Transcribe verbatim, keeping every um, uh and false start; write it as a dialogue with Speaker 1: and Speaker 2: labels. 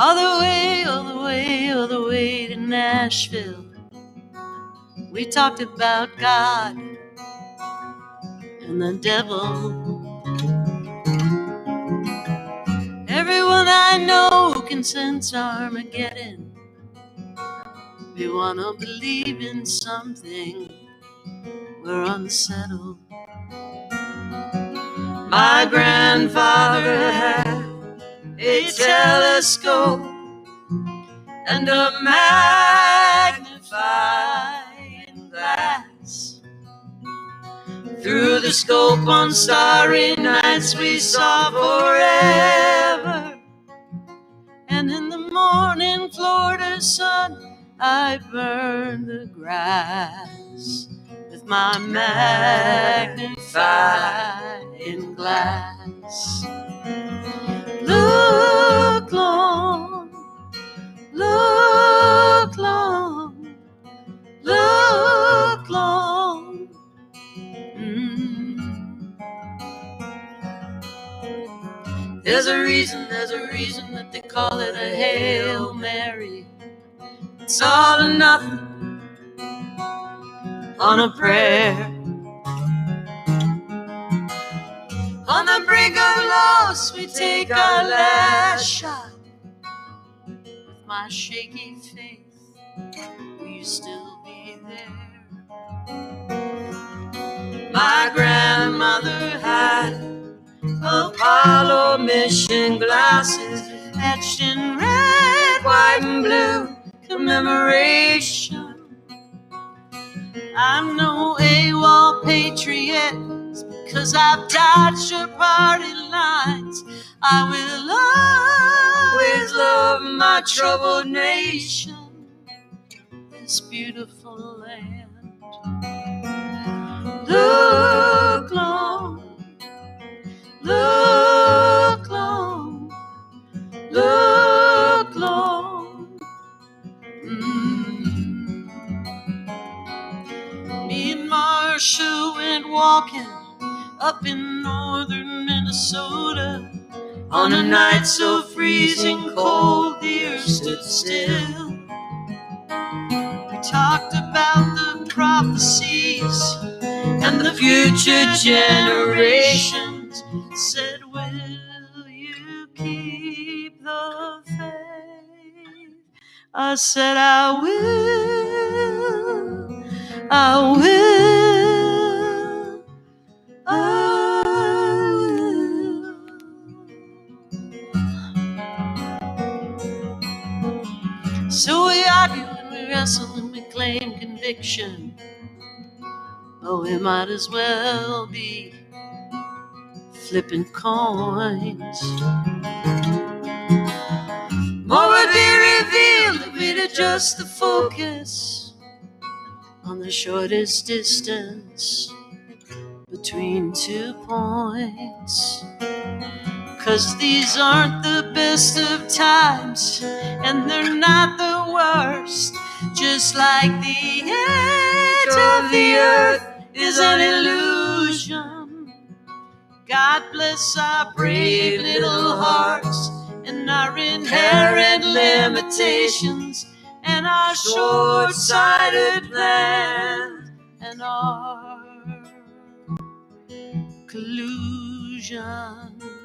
Speaker 1: all the way, all the way, all the way to Nashville. We talked about God and the devil. Everyone I know can sense Armageddon. We wanna believe in something, we're unsettled. My grandfather had a telescope and a magnifying glass. Through the scope on starry nights we saw forever. And in the morning Florida sun, I burned the grass with my magnifying glass. Look long, look long, look long. Mm. There's a reason, there's a reason that they call it a Hail Mary. It's all or nothing on a prayer. On the brink of loss, we take our last shot. With my shaky faith, will you still be there? My grandmother had Apollo mission glasses etched in red, white, and blue commemoration. I'm no AWOL patriot, because I've dodged your party lines. I will always love my troubled nation, this beautiful land. Look long, look long, look long. Mm. Me and Marcia went walking up in northern Minnesota on a night so freezing cold the earth stood still. We talked about the prophecies and the future generations. Said, will you keep the faith? I said, I will, I will, I will. So we argue and we wrestle and we claim conviction, but we might as well be flipping coins. More would be revealed if we'd adjust the focus on the shortest distance between two points. 'Cause these aren't the best of times, and they're not the worst. Just like the edge of the earth is an illusion. God bless our brave little hearts and our inherent limitations and our short-sighted plans and our collusion.